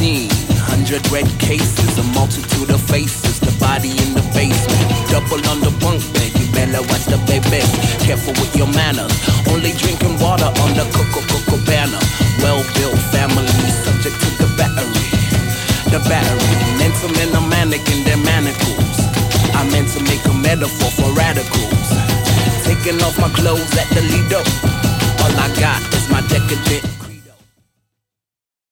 scene. 100 red cases, a multitude of faces. The body in the basement, double on the bunk bed. You better watch the baby. Careful with your manners. Only drinking water on the Coca-Cola banner. Well-built family, subject to the battery. The battery, mental men are manic in their manacles. I meant to make a metaphor for radicals. Taking off my clothes at the Lido. All I got is my decadent